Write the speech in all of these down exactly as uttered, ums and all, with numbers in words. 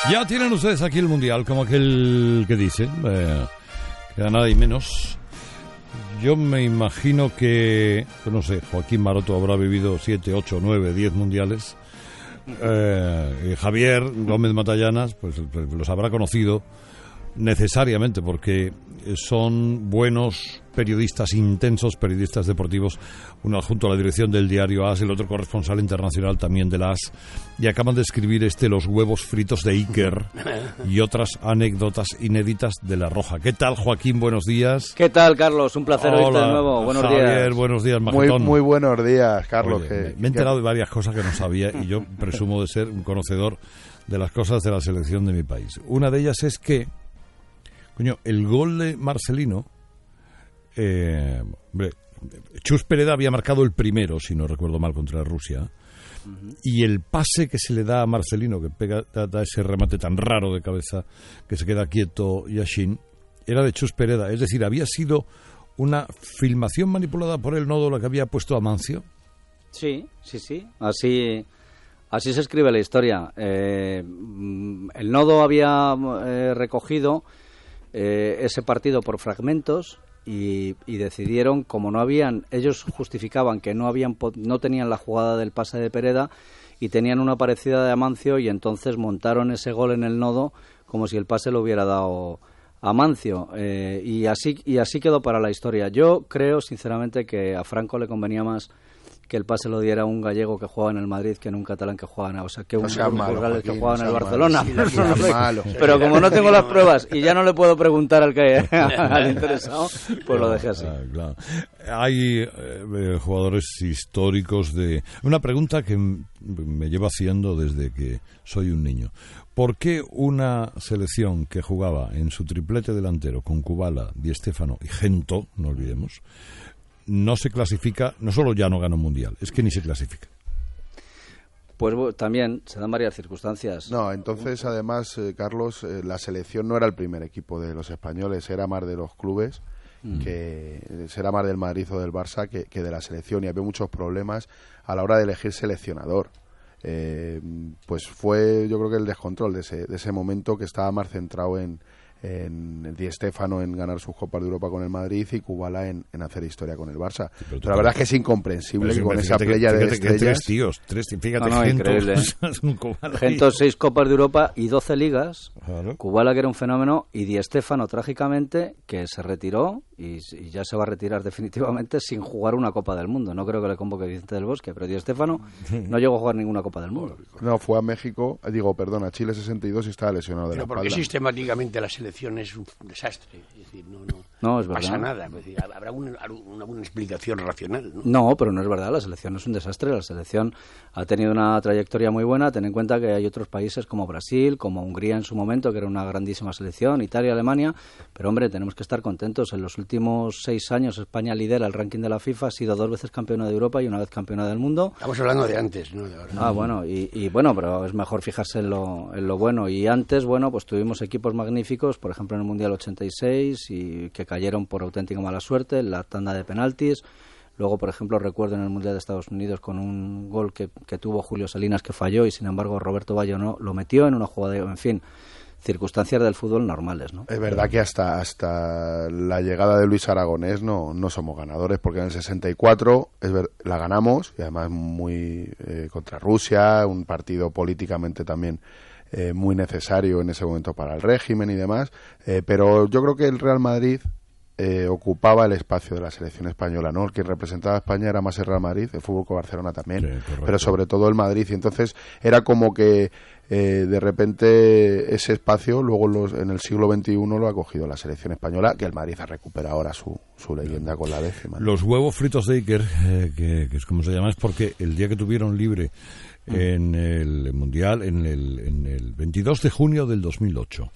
Ya tienen ustedes aquí el Mundial, como aquel que dice, eh, que a nada y menos. Yo me imagino que, pues no sé, Joaquín Maroto habrá vivido siete, ocho, nueve, diez mundiales. Eh, Javier Gómez Matallanas, pues los habrá conocido necesariamente porque son buenos periodistas, intensos periodistas deportivos, uno adjunto a la dirección del diario AS, el otro corresponsal internacional también de la AS, y acaban de escribir este Los huevos fritos de Iker y otras anécdotas inéditas de La Roja. ¿Qué tal, Joaquín? Buenos días. ¿Qué tal, Carlos? Un placer Hola, oírte de nuevo. Buenos Javier, días. buenos días, Muy, Majetón. muy buenos días, Carlos. Oye, que, me, me he enterado que... de varias cosas que no sabía y yo presumo de ser un conocedor de las cosas de la selección de mi país. Una de ellas es que, coño, el gol de Marcelino, eh, hombre, Chus Pereda había marcado el primero, si no recuerdo mal, contra Rusia, uh-huh. Y el pase que se le da a Marcelino, que pega, da, da ese remate tan raro de cabeza, que se queda quieto Yashin, era de Chus Pereda. Es decir, había sido una filmación manipulada por el Nodo la que había puesto Amancio. Sí, sí, sí. Así, así se escribe la historia. Eh, el Nodo había eh, recogido eh, ese partido por fragmentos y, y decidieron, como no habían, ellos justificaban que no habían, no tenían la jugada del pase de Pereda y tenían una parecida de Amancio, y entonces montaron ese gol en el Nodo como si el pase lo hubiera dado Amancio, eh, y así y así quedó para la historia. Yo creo sinceramente que a Franco le convenía más que el pase lo diera un gallego que jugaba en el Madrid que en un catalán que jugaba en, o sea, que un no sea malo, portugués que Joaquín, jugaba no en el sea Barcelona. malo, sí, no sé. Malo. Pero como no tengo las pruebas y ya no le puedo preguntar al que al interesado, pues lo dejé así. Ah, claro. Hay eh, jugadores históricos de... Una pregunta que m- me llevo haciendo desde que soy un niño. ¿Por qué una selección que jugaba en su triplete delantero con Kubala, Di Stéfano y Gento, no olvidemos, no se clasifica, no solo ya no gana un mundial, es que ni se clasifica? Pues también se dan varias circunstancias. No, entonces además, eh, Carlos, eh, la selección no era el primer equipo de los españoles, era más de los clubes, mm. que era más del Madrid o del Barça que, que de la selección, y había muchos problemas a la hora de elegir seleccionador. Eh, pues fue, yo creo que el descontrol de ese, de ese momento, que estaba más centrado en, en Di Stéfano en ganar sus Copas de Europa con el Madrid y Kubala en, en hacer historia con el Barça. Sí, pero, pero la verdad es que es incomprensible que con esa playa de estrellas... tres tíos, tres, fíjate, no, no, Gento, increíble. Gento, seis Copas de Europa y doce ligas. Claro. Kubala, que era un fenómeno, y Di Stéfano, trágicamente, que se retiró y, y ya se va a retirar definitivamente sin jugar una Copa del Mundo. No creo que le convoque Vicente del Bosque, pero Di Stéfano no llegó a jugar ninguna Copa del Mundo. No, fue a México, digo, perdón, a Chile sesenta y dos y estaba lesionado de pero la porque espalda. Sistemáticamente la selección es un desastre, es decir, no, no, no es pasa verdad. nada, es decir, habrá una, una, una explicación racional, ¿no? No, pero no es verdad, la selección no es un desastre, la selección ha tenido una trayectoria muy buena. Ten en cuenta que hay otros países como Brasil, como Hungría en su momento, que era una grandísima selección, Italia, Alemania, pero hombre, tenemos que estar contentos. En los últimos seis años España lidera el ranking de la FIFA, ha sido dos veces campeona de Europa y una vez campeona del mundo. Estamos hablando de antes, ¿no? De ahora. Ah, bueno, y, y bueno, pero es mejor fijarse en lo, en lo bueno. Y antes, bueno, pues tuvimos equipos magníficos, por ejemplo en el Mundial ochenta y seis, y que cayeron por auténtica mala suerte en la tanda de penaltis. Luego, por ejemplo, recuerdo en el Mundial de Estados Unidos con un gol que, que tuvo Julio Salinas que falló y sin embargo Roberto Baggio no lo metió en una jugada, en fin, circunstancias del fútbol normales, ¿no? Es verdad que hasta hasta la llegada de Luis Aragonés no, no somos ganadores, porque en el sesenta y cuatro es ver, la ganamos, y además muy eh, contra Rusia, un partido políticamente también eh, muy necesario en ese momento para el régimen y demás, eh, pero yo creo que el Real Madrid Eh, ocupaba el espacio de la selección española, ¿no? El que representaba a España era más el Real Madrid, el Fútbol Club Barcelona también, sí, pero sobre todo el Madrid, y entonces era como que eh, de repente ese espacio luego los, en el siglo veintiuno lo ha cogido la selección española, que el Madrid ha recuperado ahora su, su leyenda con la décima, ¿no? Los huevos fritos de Iker, eh, que, que es como se llama, es porque el día que tuvieron libre en el Mundial, en el, en el veintidós de junio del dos mil ocho,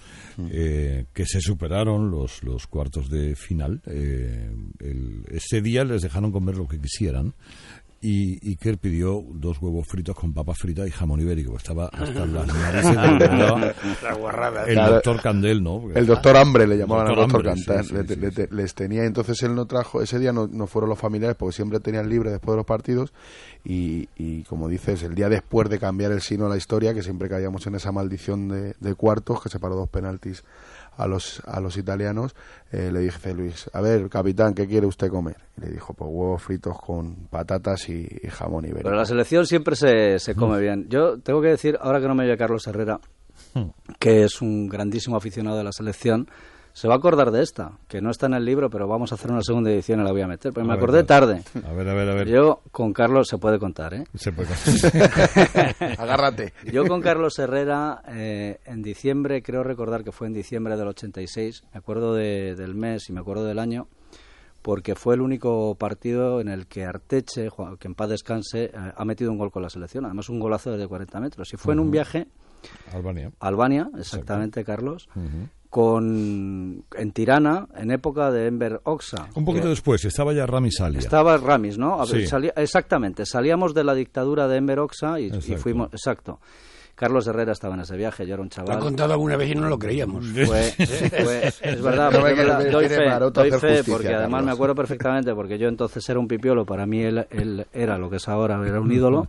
eh, que se superaron los, los cuartos de final, eh, el, ese día les dejaron comer lo que quisieran, Y Iker pidió dos huevos fritos con papas fritas y jamón ibérico. Estaba hasta las narices de la guarrada. El Claro, doctor Candel, ¿no? Porque, el doctor Hambre le llamaban al doctor doctor Hambre, Candel. sí, sí, le- sí, le- sí. le- les tenía, entonces él no trajo, ese día no, no fueron los familiares porque siempre tenían libre después de los partidos y, y como dices, el día después de cambiar el signo de la historia, que siempre caíamos en esa maldición de, de cuartos, que separó dos penaltis a los a los italianos, eh, le dije Luis, a ver, capitán, ¿qué quiere usted comer? Y le dijo, pues huevos fritos con patatas y, y jamón ibérico. Pero la selección siempre se, se come bien. Yo tengo que decir, ahora que no me oye Carlos Herrera, que es un grandísimo aficionado de la selección, se va a acordar de esta, que no está en el libro, pero vamos a hacer una segunda edición y la voy a meter, porque A me ver, acordé a ver. tarde. A ver, a ver, a ver. Yo con Carlos se puede contar, ¿eh? Se puede Agárrate. Yo con Carlos Herrera, eh, en diciembre, creo recordar que fue en diciembre del ochenta y seis, me acuerdo de- del mes y me acuerdo del año, porque fue el único partido en el que Arteche, Juan- que en paz descanse, eh, ha metido un gol con la selección, además un golazo desde cuarenta metros. Y fue en un viaje Albania. a Albania, exactamente, Carlos, Ujú. con en Tirana, en época de Enver Oxa. Un poquito Que después, estaba ya Rami Salia. Estaba Ramis, ¿no? A ver, Sí. salía- exactamente, salíamos de la dictadura de Enver Oxa y, y Exacto. fuimos, exacto. Carlos Herrera estaba en ese viaje, yo era un Lo ha chaval. contado alguna vez y no lo creíamos. Fue, fue- es verdad, No porque me es verdad, quiere- doy quiere fe, Maroto doy hacer fe, justicia, porque además Carlos. me acuerdo perfectamente, porque yo entonces era un pipiolo, para mí él, él era lo que es ahora, era un ídolo,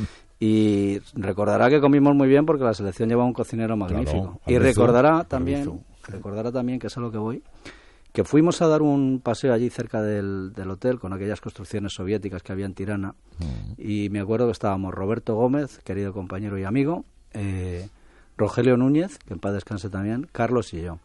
y recordará que comimos muy bien porque la selección llevaba un cocinero magnífico. y Albizu, recordará también, Albizu. recordará también, que es a lo que voy, que fuimos a dar un paseo allí cerca del, del hotel con aquellas construcciones soviéticas que había en Tirana, y me acuerdo que estábamos Roberto Gómez, querido compañero y amigo, eh, Rogelio Núñez, que en paz descanse también, Carlos y yo.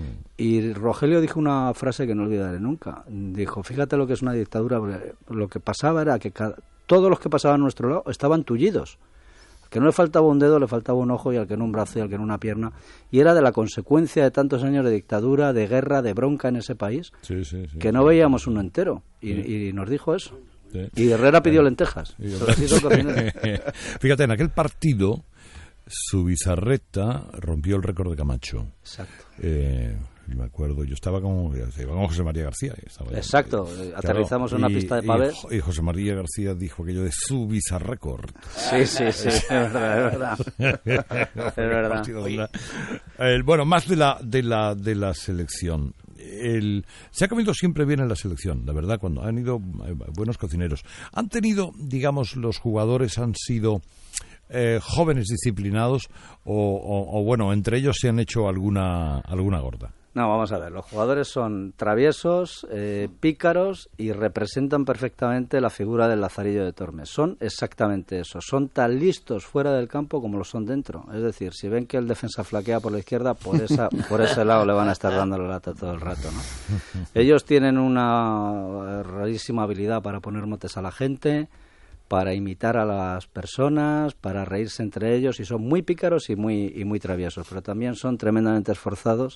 Y Rogelio dijo una frase que no olvidaré nunca. Dijo, fíjate lo que es una dictadura. Porque lo que pasaba era que cada- todos los que pasaban a nuestro lado estaban tullidos. Al que no le faltaba un dedo, le faltaba un ojo, y al que no un brazo, y al que no una pierna. Y era de la consecuencia de tantos años de dictadura, de guerra, de bronca en ese país, Sí, sí, sí. que no veíamos uno entero. Y, y nos dijo eso. Sí. Y Herrera pidió lentejas. Y- Se las hizo el cocinero. Fíjate, en aquel partido, su bizarreta rompió el récord de Camacho. Exacto. Eh, me acuerdo, yo estaba con, estaba con José María García. estaba- Exacto, eh, aterrizamos en una y- pista de y pavés. Jo- Y, José María García dijo aquello de su bizarrécord. Sí, sí, sí, es verdad, es verdad. Es verdad. Partido de la- el- bueno, más de la de la de la selección. El, se ha comido siempre bien en la selección, la verdad, cuando han ido eh, buenos cocineros. Han tenido, digamos, los jugadores han sido eh, jóvenes disciplinados o, o- o, bueno, entre ellos se han hecho alguna alguna gorda. No, vamos a ver, los jugadores son traviesos, eh, pícaros y representan perfectamente la figura del Lazarillo de Tormes. Son exactamente eso, son tan listos fuera del campo como lo son dentro. Es decir, si ven que el defensa flaquea por la izquierda, por esa por ese lado le van a estar dando la lata todo el rato, ¿no? Ellos tienen una rarísima habilidad para poner motes a la gente, para imitar a las personas, para reírse entre ellos, y son muy pícaros y muy y muy traviesos, pero también son tremendamente esforzados.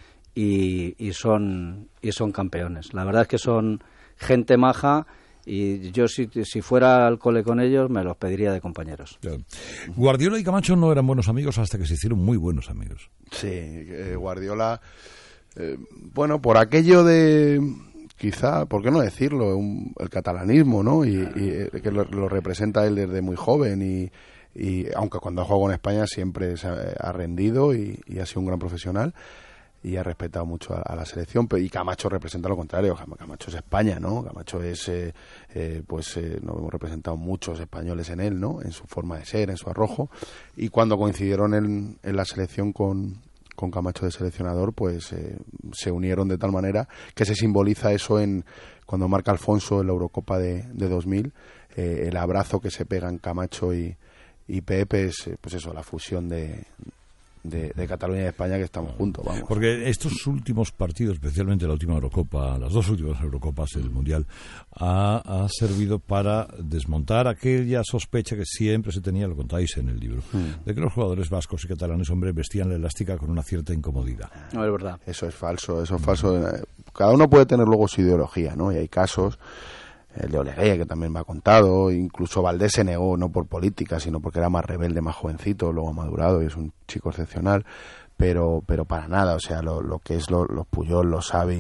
Y, y son y son campeones. La verdad es que son gente maja, y yo si, si fuera al cole con ellos me los pediría de compañeros. Guardiola y Camacho no eran buenos amigos hasta que se hicieron muy buenos amigos. Sí, eh, Guardiola, eh, bueno, por aquello de, quizá, ¿por qué no decirlo? Un- el catalanismo, ¿no? Y, y, eh, que lo, lo representa él desde muy joven, y, y aunque cuando ha jugado con España siempre se ha, ha rendido y, y ha sido un gran profesional y ha respetado mucho a, a la selección. Pero, y Camacho representa lo contrario. Cam- Camacho es España, ¿no? Camacho es, eh, eh, pues, eh, nos hemos representado muchos españoles en él, ¿no? En su forma de ser, en su arrojo. Y cuando coincidieron en, en la selección con, con Camacho de seleccionador, pues eh, se unieron de tal manera que se simboliza eso en cuando marca Alfonso en la Eurocopa de, de dos mil, eh, el abrazo que se pegan Camacho y, y Pepe es, eh, pues eso, la fusión de... De, de Cataluña y de España, que estamos juntos, vamos. Porque estos últimos partidos, especialmente la última Eurocopa, las dos últimas Eurocopas, el Mundial, ha, ha servido para desmontar aquella sospecha que siempre se tenía, lo contáis en el libro, Mm. de que los jugadores vascos y catalanes, hombre, vestían la elástica con una cierta incomodidad. No es verdad. Eso es falso, eso es falso. Cada uno puede tener luego su ideología, ¿no? Y hay casos, el de Oleguer, que también me ha contado, incluso Valdés se negó, no por política, sino porque era más rebelde, más jovencito, luego ha madurado y es un chico excepcional, pero pero para nada, o sea, lo, lo que es lo- los Puyol, los Xavi,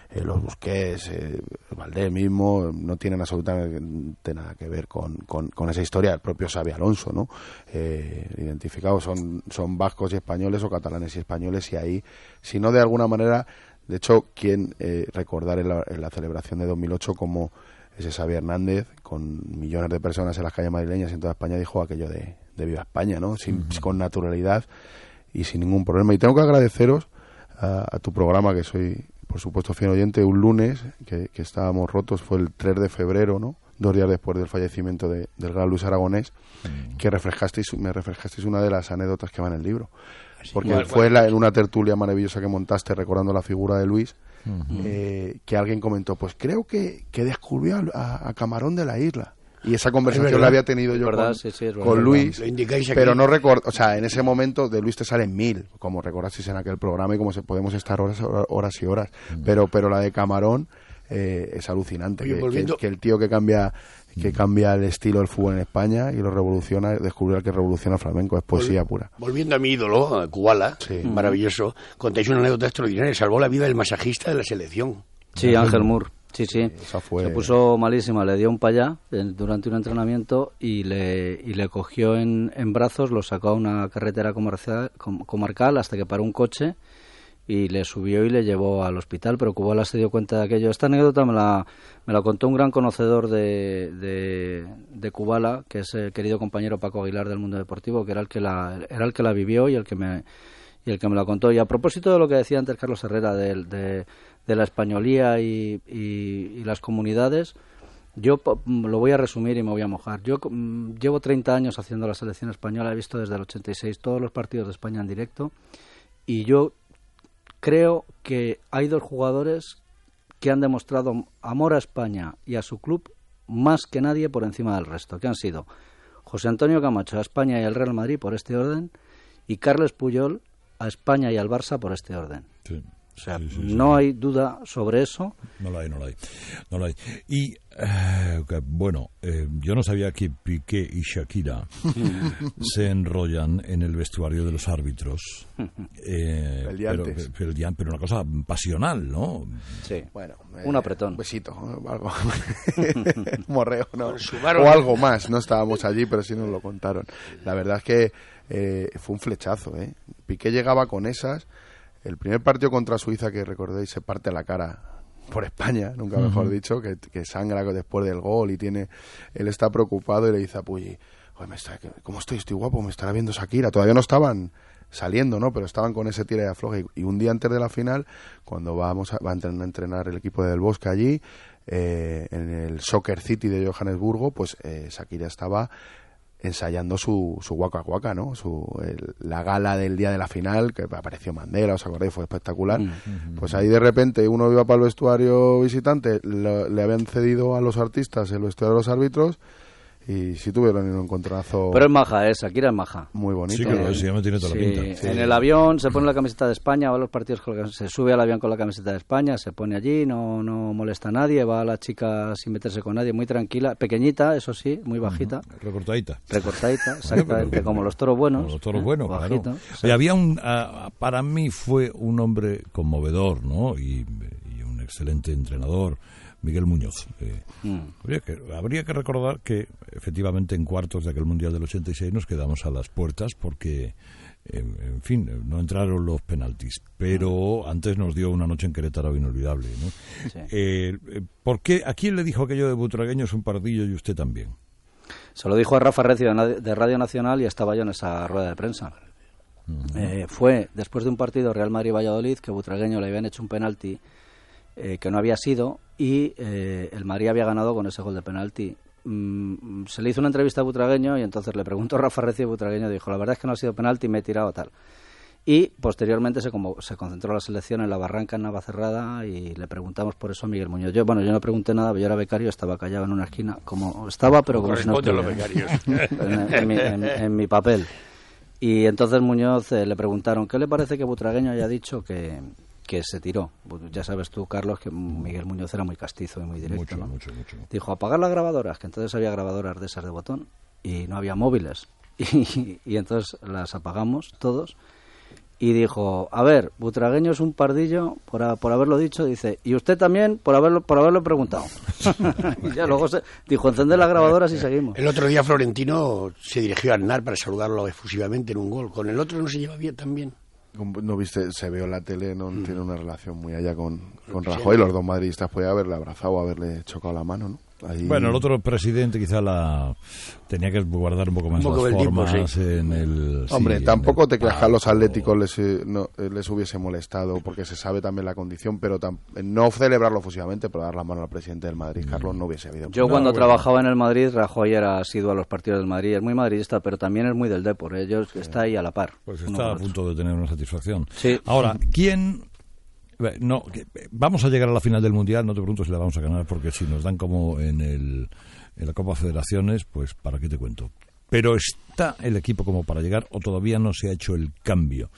eh, los Busquets, eh, Valdés mismo, no tienen absolutamente nada que ver con, con, con esa historia. El propio Xabi Alonso, ¿no? Eh, identificados son, son vascos y españoles o catalanes y españoles, y ahí, si no de alguna manera, de hecho, quien eh, recordar en la, en la celebración de dos mil ocho como ese Xavi Hernández, con millones de personas en las calles madrileñas y en toda España, dijo aquello de, de Viva España, ¿no? Sin, uh-huh. Con naturalidad y sin ningún problema. Y tengo que agradeceros a, a tu programa, que soy, por supuesto, fiel oyente, un lunes que, que estábamos rotos, fue el tres de febrero, ¿no? Dos días después del fallecimiento de, del gran Luis Aragonés, uh-huh. que refrescasteis, me refrescasteis una de las anécdotas que va en el libro. Sí, porque igual, fue la, en una tertulia maravillosa que montaste recordando la figura de Luis, uh-huh. eh, que alguien comentó, pues creo que, que descubrió a, a Camarón de la Isla. Y esa conversación la había tenido yo verdad, con, sí, sí, con Luis, pero no recuerdo, o sea, en ese momento de Luis te salen mil, como recordasteis en aquel programa, y como se, podemos estar horas, horas y horas, uh-huh. pero pero la de Camarón eh, es alucinante. Oye, que, volviendo... que, que el tío que cambia que cambia el estilo del fútbol en España y lo revoluciona, descubrió que revoluciona el flamenco, es poesía Vol- pura. Volviendo a mi ídolo, a Kubala, sí. maravilloso, contáis una anécdota extraordinaria, salvó la vida del masajista de la selección. Sí, Ángel Moore, sí, sí, esa fue... se puso malísima, le dio un payá durante un entrenamiento y le, y le cogió en, en brazos, lo sacó a una carretera comercial, com, comarcal hasta que paró un coche y le subió y le llevó al hospital, pero Kubala se dio cuenta de aquello. Esta anécdota me la, me la contó un gran conocedor de, de, de Kubala, que es el querido compañero Paco Aguilar del Mundo Deportivo, que era el que la, era el que la vivió y el que me y el que me la contó. Y a propósito de lo que decía antes Carlos Herrera, de, de, de la españolía y, y, y las comunidades, yo lo voy a resumir y me voy a mojar. Yo mm, llevo treinta años haciendo la selección española, he visto desde el ochenta y seis todos los partidos de España en directo, y yo creo que hay dos jugadores que han demostrado amor a España y a su club más que nadie por encima del resto, que han sido José Antonio Camacho a España y al Real Madrid por este orden, y Carles Puyol a España y al Barça por este orden. Sí. O sea, sí, sí, no sí. hay duda sobre eso. No la hay, no la hay. No la hay. Y, eh, bueno, eh, yo no sabía que Piqué y Shakira se enrollan en el vestuario de los árbitros. Eh, el día pero, antes. Pero, pero, pero una cosa pasional, ¿no? Sí. Bueno, eh, un apretón. Un besito, ¿no? Algo. Morreo, ¿no? O algo más. No estábamos allí, pero sí nos lo contaron. La verdad es que eh, fue un flechazo, ¿eh? Piqué llegaba con esas. El primer partido contra Suiza, que recordéis, se parte la cara por España, nunca mejor uh-huh. dicho, que, que sangra después del gol y tiene, él está preocupado y le dice a Puyi, oye, me está, ¿cómo estoy? Estoy guapo, me estará viendo Shakira. Todavía no estaban saliendo, ¿no? Pero estaban con ese tira y afloje. Y, y un día antes de la final, cuando vamos a, va a entrenar el equipo de Del Bosque allí, eh, en el Soccer City de Johannesburgo, pues eh, Shakira estaba ensayando su, su Waka Waka, ¿no? Su, el, la gala del día de la final, que apareció Mandela, ¿os acordáis? Fue espectacular. Mm-hmm. Pues ahí de repente uno iba para el vestuario visitante, lo, le habían cedido a los artistas el vestuario de los árbitros, y sí tuvieron un encontronazo. Pero es maja, es, Shakira es maja. Muy bonito. Sí, claro, sí, ya me tiene toda sí. la pinta. Sí. En el avión se pone la camiseta de España, va a los partidos, con la, se sube al avión con la camiseta de España, se pone allí, no, no molesta a nadie, va a la chica sin meterse con nadie, muy tranquila, pequeñita, eso sí, muy bajita. Uh-huh. Recortadita. Recortadita, exactamente, como los toros buenos. Como los toros buenos, bajito, claro. Sí. Y había un, uh, para mí fue un hombre conmovedor, ¿no? Y, y un excelente entrenador. Miguel Muñoz. Eh, mm. habría, que, habría que recordar que efectivamente en cuartos de aquel Mundial del ochenta y seis nos quedamos a las puertas porque, eh, en fin, no entraron los penaltis, pero mm. antes nos dio una noche en Querétaro inolvidable, ¿no? Sí. Eh, ¿Por qué? ¿A quién le dijo aquello de Butragueño es un pardillo y usted también? Se lo dijo a Rafa Recio de Radio Nacional y estaba yo en esa rueda de prensa. Uh-huh. Eh, fue después de un partido Real Madrid-Valladolid que Butragueño le habían hecho un penalti Eh, que no había sido y eh, el Madrid había ganado con ese gol de penalti. Mm, se le hizo una entrevista a Butragueño y entonces le preguntó a Rafa Recio y Butragueño dijo, la verdad es que no ha sido penalti, me he tirado tal. Y posteriormente se, como, se concentró la selección en la barranca en Navacerrada y le preguntamos por eso a Miguel Muñoz. Yo, bueno, yo no pregunté nada, yo era becario, estaba callado en una esquina, como estaba, pero como si no estuviera, los becarios. En, en, mi, en, en mi papel. Y entonces Muñoz eh, le preguntaron, ¿qué le parece que Butragueño haya dicho que... que se tiró? Ya sabes tú, Carlos, que Miguel Muñoz era muy castizo y muy directo, mucho, ¿no? mucho, mucho. Dijo, apagar las grabadoras, que entonces había grabadoras de esas de botón y no había móviles. Y, y entonces las apagamos todos y dijo, a ver, Butragueño es un pardillo por, a, por haberlo dicho, dice, y usted también por haberlo por haberlo preguntado. Y ya luego se dijo, encender las grabadoras y seguimos. El otro día Florentino se dirigió a Aznar para saludarlo efusivamente en un gol. Con el otro no se lleva bien también. No viste, se vio en la tele, no mm. tiene una relación muy allá con, con sí, Rajoy. Los dos madridistas podían haberle abrazado, haberle chocado la mano, ¿no? Ahí... Bueno, el otro presidente quizá la tenía que guardar un poco más un poco las formas tipo, sí. en el... Hombre, sí, tampoco el te creas que a los atléticos les, no, les hubiese molestado, porque se sabe también la condición, pero tam, no celebrarlo efusivamente, pero dar la mano al presidente del Madrid, mm. Carlos, no hubiese habido. Yo no, cuando bueno. trabajaba en el Madrid, Rajoy era asiduo a los partidos del Madrid, es muy madridista, pero también es muy del Depor, ellos sí. está ahí a la par. Pues está a punto de tener una satisfacción. Sí. Ahora, ¿quién...? No, vamos a llegar a la final del Mundial, no te pregunto si la vamos a ganar, porque si nos dan como en, el, en la Copa Federaciones, pues para qué te cuento. Pero ¿está el equipo como para llegar o todavía no se ha hecho el cambio?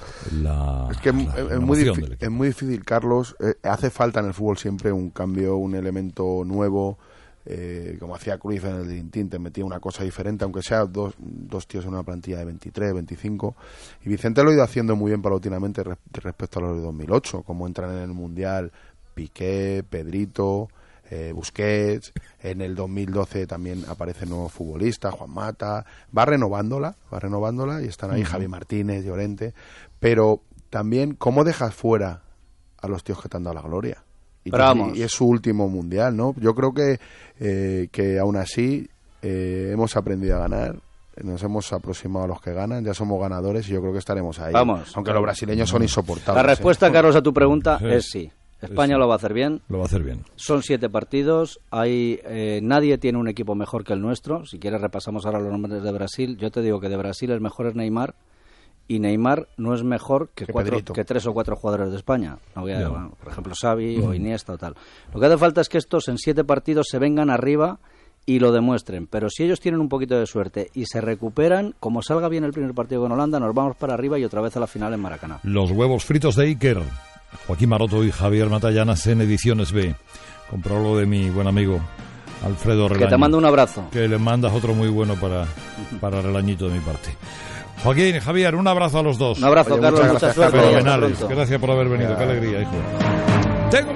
La, es que la, es, la muy difícil, es muy difícil, Carlos. Eh, hace falta en el fútbol siempre un cambio, un elemento nuevo. Eh, como hacía Cruyff en el Dream Team, te metía una cosa diferente, aunque sea dos, dos tíos en una plantilla de veintitrés, veinticinco, y Vicente lo ha ido haciendo muy bien paulatinamente re, respecto a los de dos mil ocho, como entran en el Mundial Piqué, Pedrito, eh, Busquets, en el dos mil doce también aparecen nuevos futbolistas, Juan Mata, va renovándola, va renovándola y están ahí uh-huh. Javi Martínez, Llorente, pero también cómo dejas fuera a los tíos que te han dado la gloria. Y, y, y es su último mundial, ¿no? Yo creo que eh, que aún así eh, hemos aprendido a ganar, nos hemos aproximado a los que ganan, ya somos ganadores y yo creo que estaremos ahí. Vamos. Aunque los brasileños son insoportables. La respuesta, ¿eh? Carlos, a tu pregunta sí. es sí. España sí. lo va a hacer bien. Lo va a hacer bien. Son siete partidos. Hay eh, nadie tiene un equipo mejor que el nuestro. Si quieres repasamos ahora los nombres de Brasil. Yo te digo que de Brasil el mejor es Neymar. Y Neymar no es mejor que, cuatro, que tres o cuatro jugadores de España. No voy a, no. Bueno, por ejemplo, Xavi mm. o Iniesta o tal. Lo que hace falta es que estos en siete partidos se vengan arriba y lo demuestren. Pero si ellos tienen un poquito de suerte y se recuperan, como salga bien el primer partido con Holanda, nos vamos para arriba y otra vez a la final en Maracaná. Los huevos fritos de Iker. Joaquín Maroto y Javier Matallanas en Ediciones B. Comprólo de mi buen amigo Alfredo Relaño. Que te mando un abrazo. Que le mandas otro muy bueno para, para Relañito de mi parte. Joaquín, Javier, un abrazo a los dos. Un abrazo, Oye, Carlos, mucha suerte. Fenomenales. Gracias por haber venido, qué alegría, hijo. Tengo